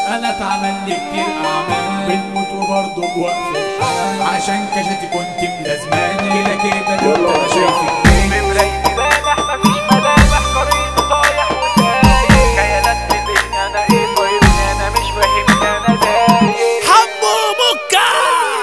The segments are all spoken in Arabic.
انا اتعمل لي كتير اعمال بنموت وبرضه بوقف الحال عشان كشتي كنت ملازماني كده كده كنت انا شايفك بمرايتي لامح مفيش ملامح قريب طايح وسايق خيالات بدني انا ايه طايرني انا مش فاهمني انا دايق حمو مكة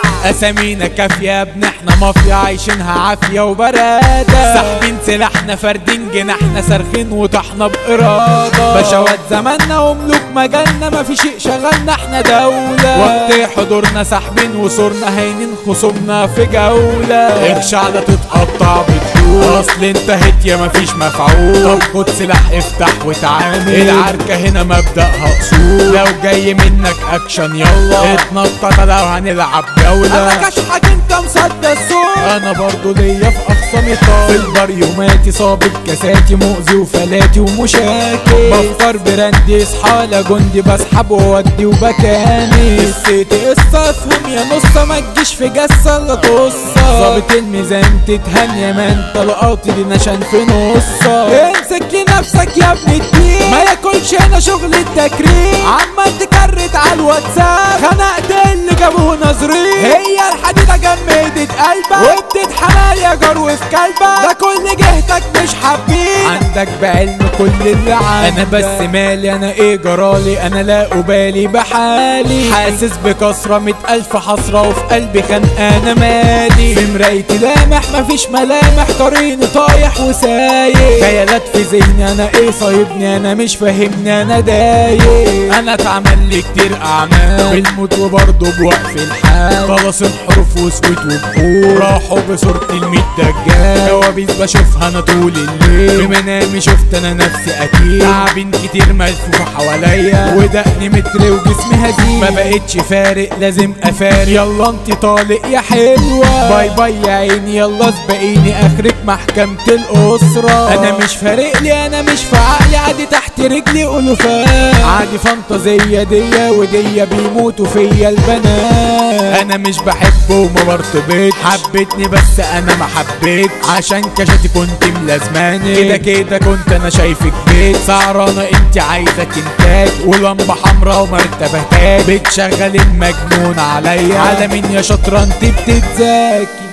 اسامينا كافية يا ابن احنا مافيا عايشينها عافية وبرادة ساحبين سلاحنا فاردين جناحنا صارخين وطحنا بإرادة بشوات زماننا وملوك مجالنا ما في شيء شغلنا احنا دولة وقت حضورنا ساحبين وصورنا هينين خصومنا في جولة الشعلة تتقطع بتدور اصل انتهت يا مفيش مفعول طب خد سلاح افتح وتعامل العركة هنا مبدأها اصول لو جاي منك اكشن يلا اتنطط لو هنلعب جولة انا كشحك انت مسدس صوت انا برضو ليا في اقصى نطاق في البار يوماتي صابت كاساتي مؤذي وفلاتي ومشاكل بفطر براندي اصحى جندي بسحب وودي وبكاني قصتي قصة افهم يا نصة ما تجيش في جسة الا قصة ظابط الميزان تتهان يا مان طلقاتي دي نشان في نصة امسك لنفسك يا ابن الدين ما ياكلش هنا شغل التكريم عمال تكرت على الواتساب خنقت اللي جابوه نظرين هي الحديدة جمدت قلبك وبتتحمل يا جرو في كلبك ده كل جهتك مش حابين عندك بعلم كل اللي عندك انا بس مالي انا ايه جرالي انا لا ابالي بحالي حاسس بكسرة 100,000 حسرة وفي قلبي خانقانة مالي في مرايتي لامح مفيش ملامح طريقي طايح وسايق خيالات في ذهني انا ايه صايبني انا مش فاهمني انا دايق انا اتعمل لي كتير اعمال بالموت وبرضه بوقف الحال طلاسم حروف وسويت وبخور راحوا بصورتي ال100 دجال كوابيس بشوفها انا طول الليل في منامي شفت انا نفسي اكيد تعابين كتير ملفوفة حواليا ودقني متر وجسمي هزيل ما بقتش فارق لازم افارق يلا انت طالق يا حلوة باي باي يا عيني يلا سبقيني اخرك محكمة الاسرة انا مش فارق لي انا مش في عقلي عادي تحت رجلي الوفات عادي فانتازية دي ودي بيموتوا فيا البنات انا مش بحب وما برتبط حبتني بس انا ما حبيت عشان كشتي كنت ملازماني كده كده كنت انا شايفك بيت سهرانة انت عايزة انتاج ولمبة حمرا ومرتبة تاج بتشغل المجنون عليا على مين يا شطرة انت بتتذاكي